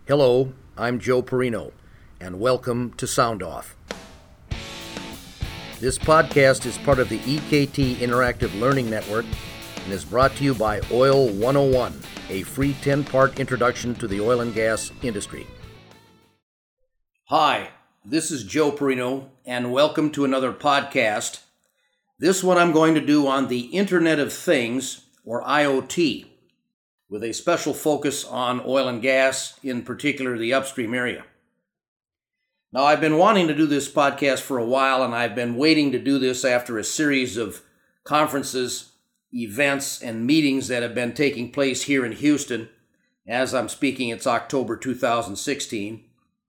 Hello, I'm Joe Perino, and welcome to Sound Off. This podcast is part of the EKT Interactive Learning Network and is brought to you by Oil 101, a free 10-part introduction to the oil and gas industry. Hi, this is Joe Perino, and welcome to another podcast. This one I'm going to do on the Internet of Things, or IoT, with a special focus on oil and gas, in particular the upstream area. Now, I've been wanting to do this podcast for a while, and I've been waiting to do this after a series of conferences, events, and meetings that have been taking place here in Houston. As I'm speaking, it's October 2016.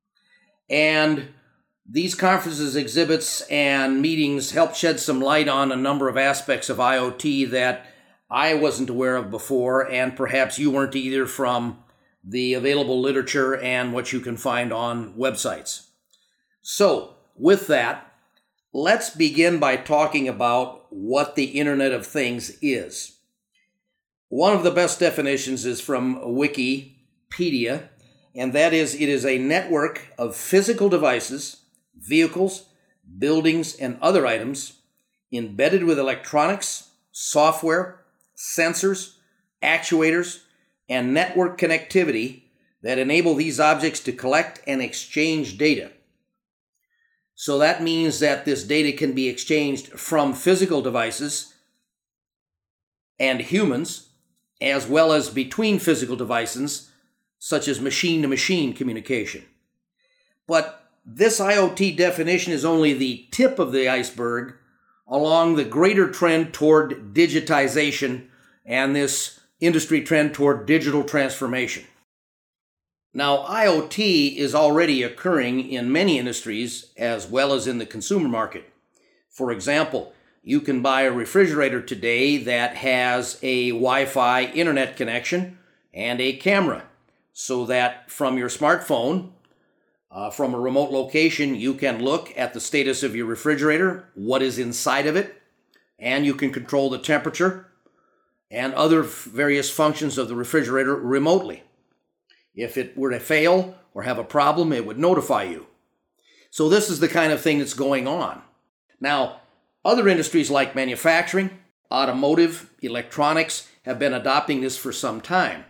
And these conferences, exhibits, and meetings help shed some light on a number of aspects of IoT that I wasn't aware of before, and perhaps you weren't either, from the available literature and what you can find on websites. So, with that, let's begin by talking about what the Internet of Things is. One of the best definitions is from Wikipedia, and that is, it is a network of physical devices, vehicles, buildings, and other items embedded with electronics, software, sensors, actuators, and network connectivity that enable these objects to collect and exchange data. So that means that this data can be exchanged from physical devices and humans, as well as between physical devices, such as machine-to-machine communication. But this IoT definition is only the tip of the iceberg along the greater trend toward digitization and this industry trend toward digital transformation. Now, IoT is already occurring in many industries as well as in the consumer market. For example, you can buy a refrigerator today that has a Wi-Fi internet connection and a camera, so that from your smartphone, from a remote location, you can look at the status of your refrigerator, what is inside of it, and you can control the temperature and other various functions of the refrigerator remotely. If it were to fail or have a problem, it would notify you. So this is the kind of thing that's going on. Now, other industries like manufacturing, automotive, electronics have been adopting this for some time.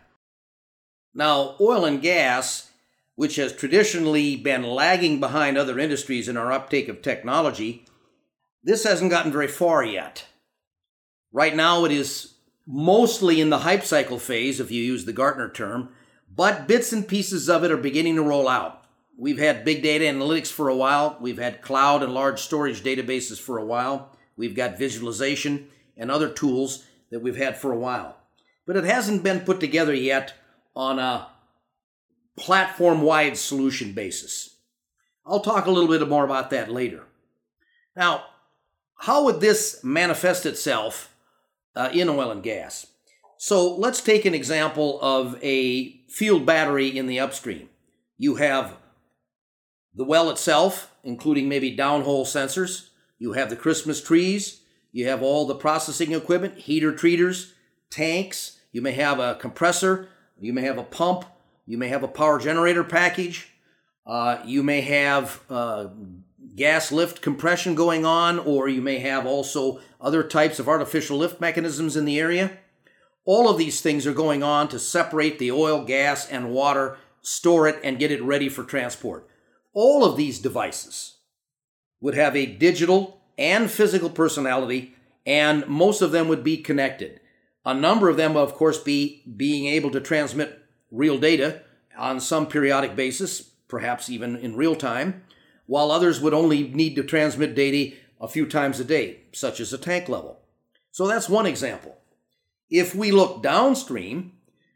Now, oil and gas, which has traditionally been lagging behind other industries in our uptake of technology, this hasn't gotten very far yet. Right now, it is mostly in the hype cycle phase, if you use the Gartner term, but bits and pieces of it are beginning to roll out. We've had big data analytics for a while. We've had cloud and large storage databases for a while. We've got visualization and other tools that we've had for a while. But it hasn't been put together yet on a platform-wide solution basis. I'll talk a little bit more about that later. Now, how would this manifest itself in oil and gas? So let's take an example of a field battery in the upstream. You have the well itself, including maybe downhole sensors. You have the Christmas trees. You have all the processing equipment, heater treaters, tanks. You may have a compressor. You may have a pump. You may have a power generator package. You may have gas lift compression going on, or you may have also other types of artificial lift mechanisms in the area. All of these things are going on to separate the oil, gas, and water, store it, and get it ready for transport. All of these devices would have a digital and physical personality, and most of them would be connected. A number of them, of course, being able to transmit real data on some periodic basis, perhaps even in real time, while others would only need to transmit data a few times a day, such as a tank level. So that's one example. If we look downstream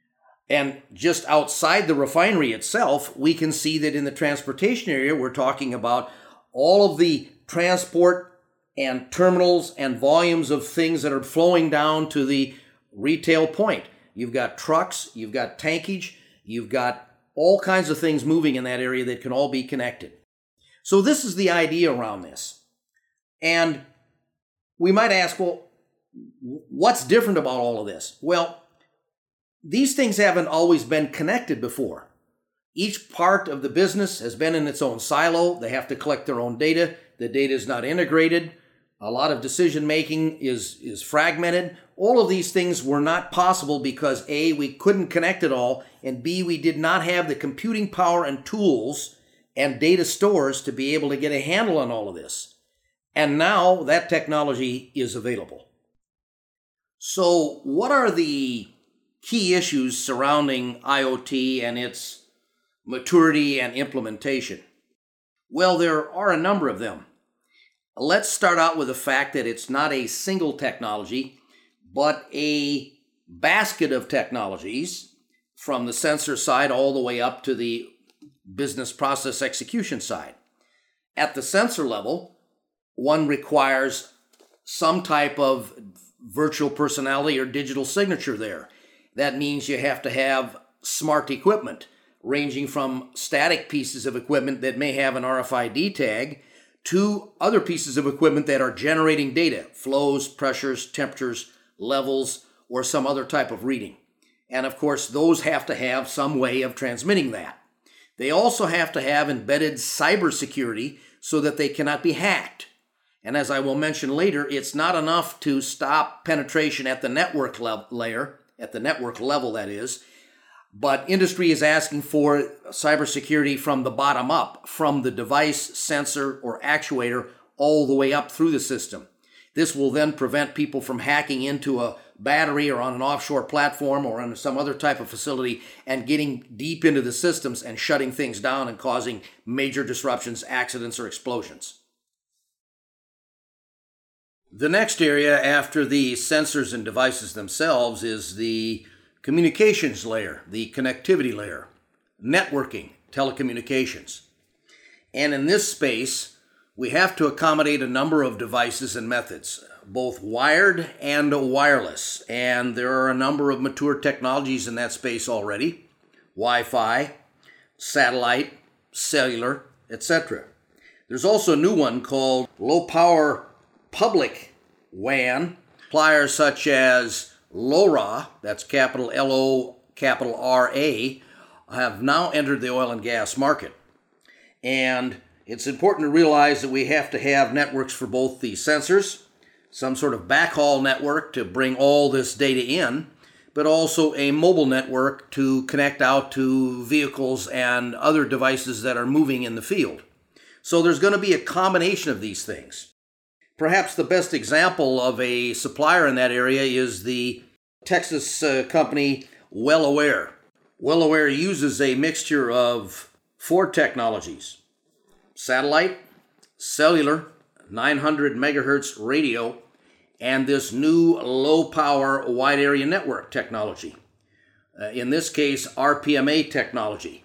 and just outside the refinery itself, we can see that in the transportation area, we're talking about all of the transport and terminals and volumes of things that are flowing down to the retail point. You've got trucks, you've got tankage, you've got all kinds of things moving in that area that can all be connected. So this is the idea around this. And we might ask, well, what's different about all of this? Well, these things haven't always been connected before. Each part of the business has been in its own silo. They have to collect their own data. The data is not integrated. A lot of decision making is fragmented. All of these things were not possible because A, we couldn't connect it all, and B, we did not have the computing power and tools and data stores to be able to get a handle on all of this. And now that technology is available. So what are the key issues surrounding IoT and its maturity and implementation? Well, there are a number of them. Let's start out with the fact that it's not a single technology, but a basket of technologies from the sensor side all the way up to the business process execution side. At the sensor level, one requires some type of virtual personality or digital signature there. That means you have to have smart equipment, ranging from static pieces of equipment that may have an RFID tag to other pieces of equipment that are generating data, flows, pressures, temperatures, levels, or some other type of reading. And of course, those have to have some way of transmitting that. They also have to have embedded cybersecurity so that they cannot be hacked. And as I will mention later, it's not enough to stop penetration at the network layer, at the network level that is, but industry is asking for cybersecurity from the bottom up, from the device, sensor, or actuator all the way up through the system. This will then prevent people from hacking into a battery or on an offshore platform or on some other type of facility and getting deep into the systems and shutting things down and causing major disruptions, accidents, or explosions. The next area after the sensors and devices themselves is the communications layer, the connectivity layer, networking, telecommunications. And in this space, we have to accommodate a number of devices and methods, both wired and wireless. And there are a number of mature technologies in that space already: Wi-Fi, satellite, cellular, etc. There's also a new one called low-power public WAN. Suppliers such as LoRa, that's capital L-O, capital R-A, have now entered the oil and gas market. And it's important to realize that we have to have networks for both the sensors, some sort of backhaul network to bring all this data in, but also a mobile network to connect out to vehicles and other devices that are moving in the field. So there's going to be a combination of these things. Perhaps the best example of a supplier in that area is the Texas company WellAware. WellAware uses a mixture of 4 technologies: satellite, cellular, 900 megahertz radio, and this new low-power wide area network technology. In this case, RPMA technology.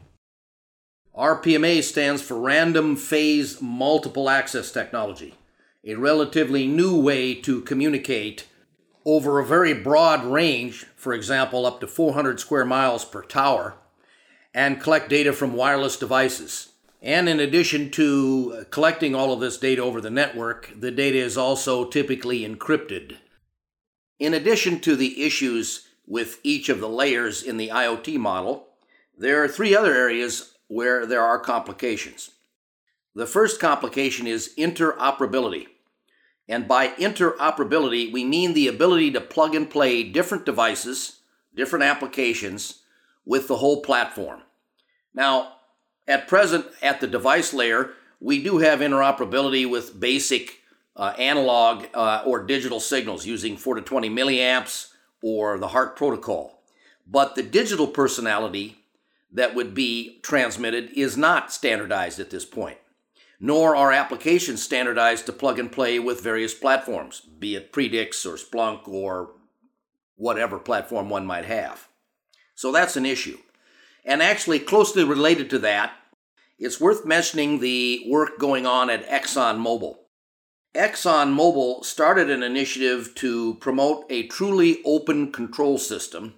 RPMA stands for Random Phase Multiple Access Technology, a relatively new way to communicate over a very broad range, for example, up to 400 square miles per tower, and collect data from wireless devices. And in addition to collecting all of this data over the network, the data is also typically encrypted. In addition to the issues with each of the layers in the IoT model, there are 3 other areas where there are complications. The first complication is interoperability. And by interoperability, we mean the ability to plug and play different devices, different applications with the whole platform. Now, at present, at the device layer, we do have interoperability with basic analog or digital signals using 4 to 20 milliamps or the HART protocol. But the digital personality that would be transmitted is not standardized at this point, nor are applications standardized to plug and play with various platforms, be it Predix or Splunk or whatever platform one might have. So that's an issue. And actually, closely related to that, it's worth mentioning the work going on at ExxonMobil. ExxonMobil started an initiative to promote a truly open control system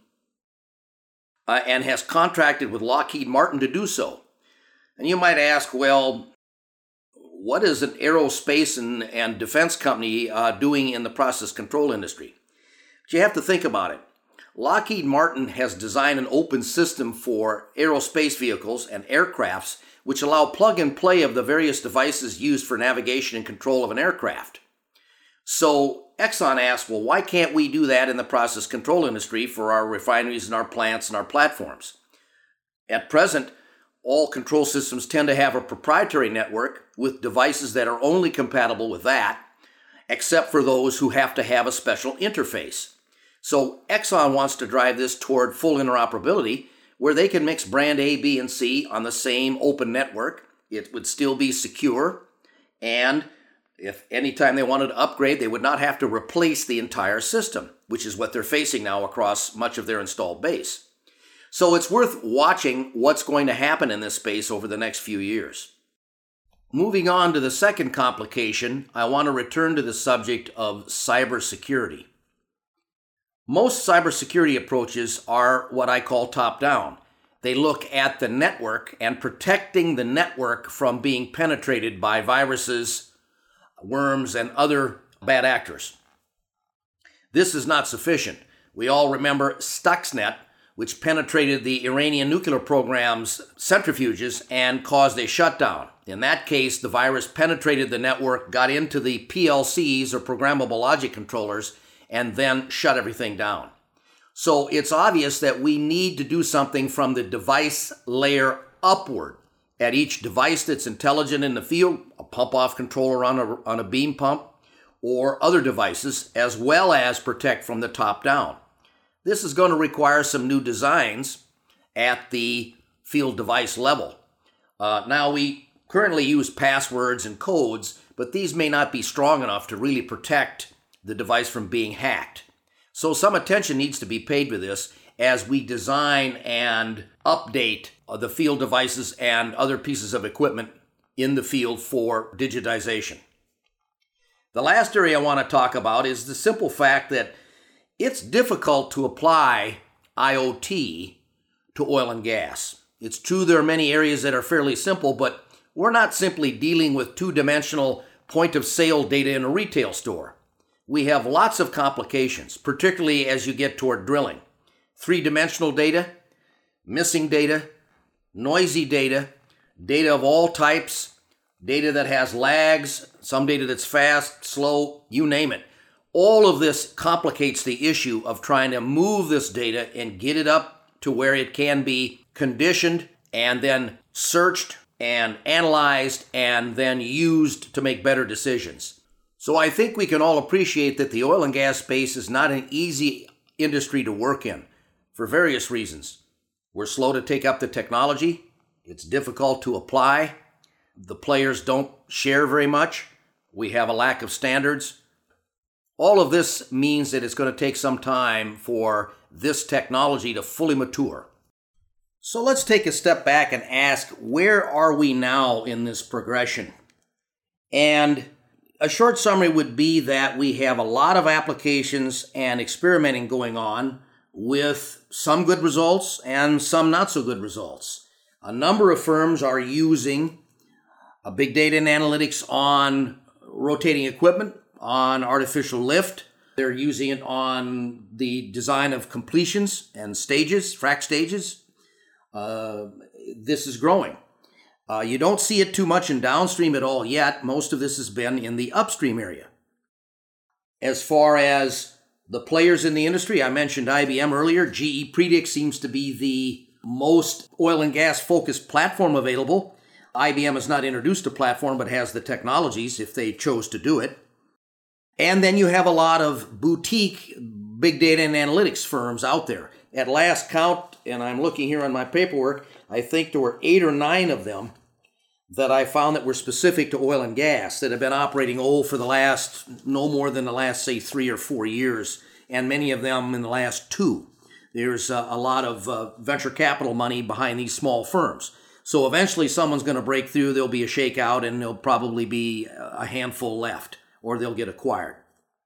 and has contracted with Lockheed Martin to do so. And you might ask, well, what is an aerospace and defense company doing in the process control industry? But you have to think about it. Lockheed Martin has designed an open system for aerospace vehicles and aircrafts which allow plug and play of the various devices used for navigation and control of an aircraft. So Exxon asked, well, why can't we do that in the process control industry for our refineries and our plants and our platforms? At present, all control systems tend to have a proprietary network with devices that are only compatible with that, except for those who have to have a special interface. So Exxon wants to drive this toward full interoperability, where they can mix brand A, B, and C on the same open network. It would still be secure, and if anytime they wanted to upgrade, they would not have to replace the entire system, which is what they're facing now across much of their installed base. So it's worth watching what's going to happen in this space over the next few years. Moving on to the second complication, I want to return to the subject of cybersecurity. Most cybersecurity approaches are what I call top-down. They look at the network and protecting the network from being penetrated by viruses, worms, and other bad actors. This is not sufficient. We all remember Stuxnet, which penetrated the Iranian nuclear program's centrifuges and caused a shutdown. In that case, the virus penetrated the network, got into the PLCs, or programmable logic controllers, and then shut everything down. So it's obvious that we need to do something from the device layer upward. At each device that's intelligent in the field, a pump-off controller on a beam pump, or other devices, as well as protect from the top down. This is going to require some new designs at the field device level. Now, we currently use passwords and codes, but these may not be strong enough to really protect the device from being hacked. So some attention needs to be paid to this as we design and update the field devices and other pieces of equipment in the field for digitization. The last area I want to talk about is the simple fact that it's difficult to apply IoT to oil and gas. It's true there are many areas that are fairly simple, but we're not simply dealing with two-dimensional point-of-sale data in a retail store. We have lots of complications, particularly as you get toward drilling. Three-dimensional data, missing data, noisy data, data of all types, data that has lags, some data that's fast, slow, you name it. All of this complicates the issue of trying to move this data and get it up to where it can be conditioned and then searched and analyzed and then used to make better decisions. So I think we can all appreciate that the oil and gas space is not an easy industry to work in for various reasons. We're slow to take up the technology. It's difficult to apply. The players don't share very much. We have a lack of standards. All of this means that it's going to take some time for this technology to fully mature. So let's take a step back and ask, where are we now in this progression? And a short summary would be that we have a lot of applications and experimenting going on with some good results and some not so good results. A number of firms are using big data and analytics on rotating equipment, on artificial lift. They're using it on the design of completions and stages, frac stages. This is growing. You don't see it too much in downstream at all yet. Most of this has been in the upstream area. As far as the players in the industry, I mentioned IBM earlier. GE Predix seems to be the most oil and gas focused platform available. IBM has not introduced a platform, but has the technologies if they chose to do it. And then you have a lot of boutique big data and analytics firms out there. At last count, and I'm looking here on my paperwork, I think there were 8 or 9 of them that I found that were specific to oil and gas that have been operating for the last, no more than the last, say, 3 or 4 years, and many of them in the last 2. There's a lot of venture capital money behind these small firms. So eventually someone's going to break through, there'll be a shakeout, and there'll probably be a handful left, or they'll get acquired.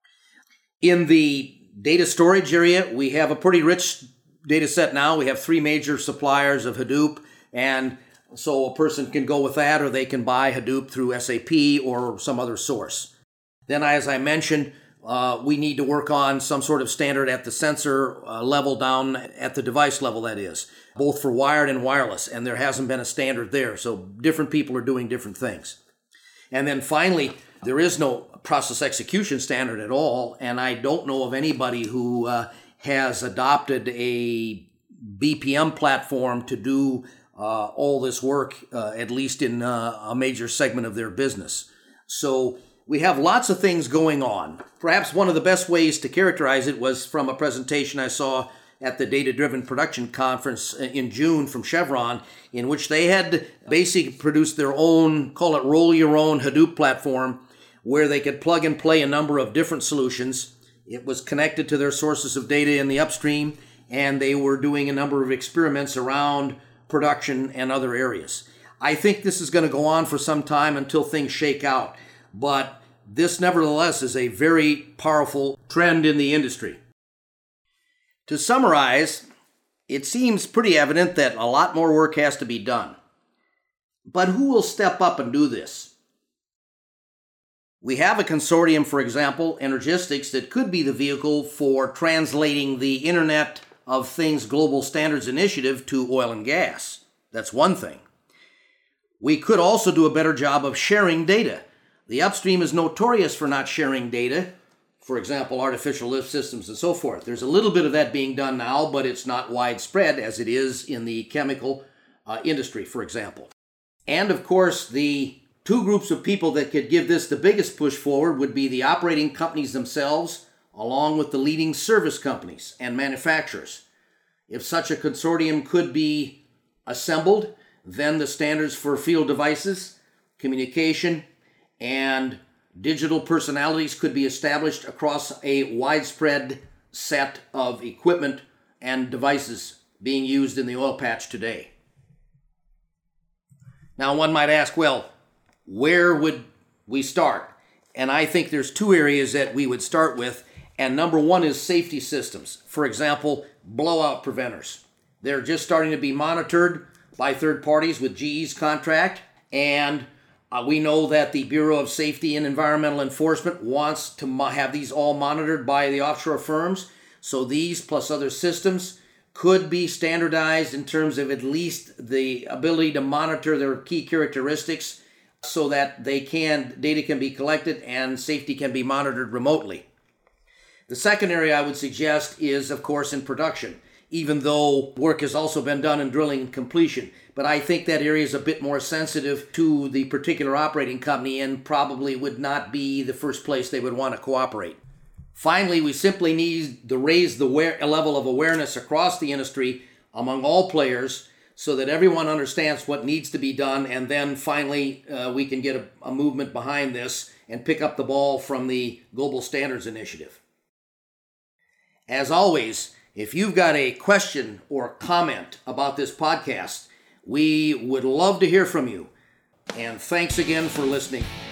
In the data storage area, we have a pretty rich data set now. We have 3 major suppliers of Hadoop, and so a person can go with that, or they can buy Hadoop through SAP or some other source. Then, as I mentioned, we need to work on some sort of standard at the sensor level down at the device level, that is, both for wired and wireless, and there hasn't been a standard there, so different people are doing different things. And then finally, there is no process execution standard at all, and I don't know of anybody who has adopted a BPM platform to do all this work, at least in a major segment of their business. So we have lots of things going on. Perhaps one of the best ways to characterize it was from a presentation I saw at the Data Driven Production Conference in June from Chevron, in which they had basically produced their own, call it roll your own Hadoop platform, where they could plug and play a number of different solutions. It was connected to their sources of data in the upstream, and they were doing a number of experiments around production and other areas. I think this is going to go on for some time until things shake out, but this nevertheless is a very powerful trend in the industry. To summarize, it seems pretty evident that a lot more work has to be done. But who will step up and do this? We have a consortium, for example, Energistics, that could be the vehicle for translating the Internet of Things Global Standards Initiative to oil and gas. That's one thing. We could also do a better job of sharing data. The upstream is notorious for not sharing data, for example, artificial lift systems and so forth. There's a little bit of that being done now, but it's not widespread as it is in the chemical industry, for example. And of course, the two groups of people that could give this the biggest push forward would be the operating companies themselves, along with the leading service companies and manufacturers. If such a consortium could be assembled, then the standards for field devices, communication, and digital personalities could be established across a widespread set of equipment and devices being used in the oil patch today. Now, one might ask, well, where would we start? And I think there's two areas that we would start with, and number one is safety systems. For example, blowout preventers. They're just starting to be monitored by third parties with GE's contract, and we know that the Bureau of Safety and Environmental Enforcement wants to have these all monitored by the offshore firms. So these plus other systems could be standardized in terms of at least the ability to monitor their key characteristics so that data can be collected and safety can be monitored remotely. The second area I would suggest is, of course, in production, even though work has also been done in drilling and completion. But I think that area is a bit more sensitive to the particular operating company and probably would not be the first place they would want to cooperate. Finally, we simply need to raise the level of awareness across the industry among all players so that everyone understands what needs to be done, and then finally we can get a movement behind this and pick up the ball from the Global Standards Initiative. As always, if you've got a question or comment about this podcast, we would love to hear from you. And thanks again for listening.